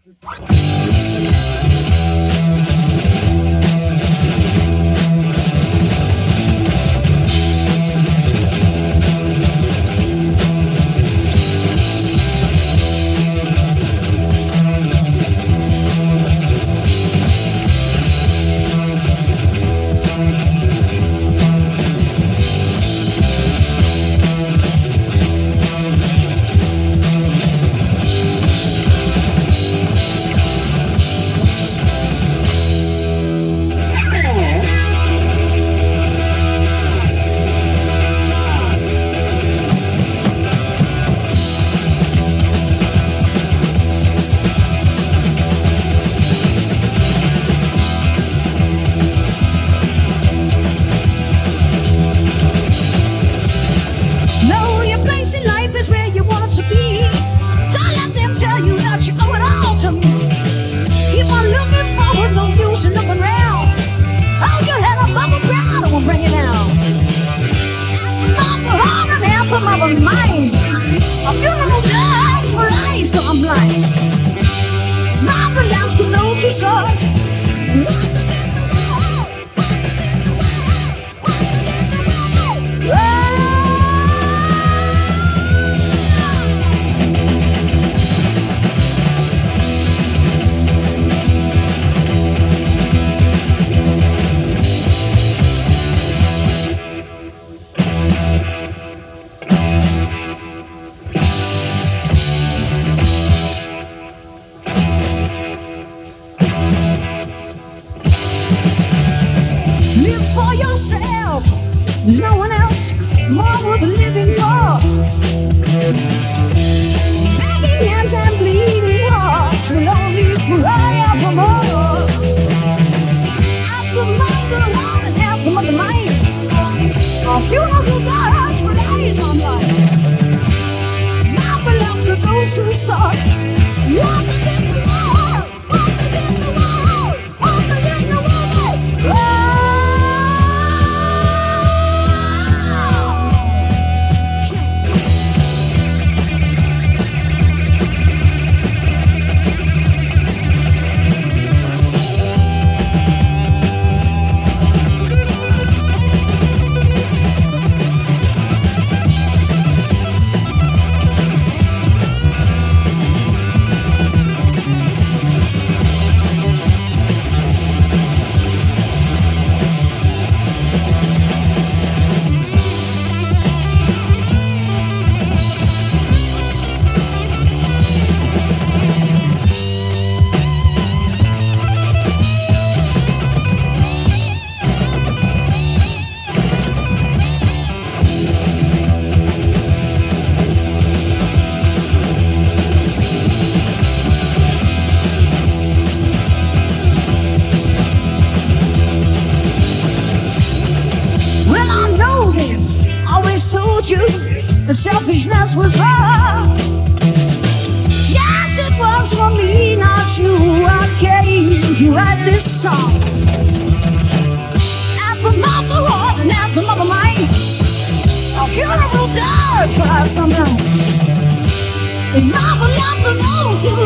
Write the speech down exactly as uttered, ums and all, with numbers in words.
There's no one else more worth living for. Begging hands and bleeding hearts will only cry out for more. After mother heart and after mother mind, our funeral guards for days gone by. Now belong to those who sought walking in the war, walking in the war, walking in the war. Oh! That selfishness was wrong. Yes, it was for me, not you. I came to write this song. Anthem of the heart and anthem of the mind. A funeral dirge has come down. And now the love of those who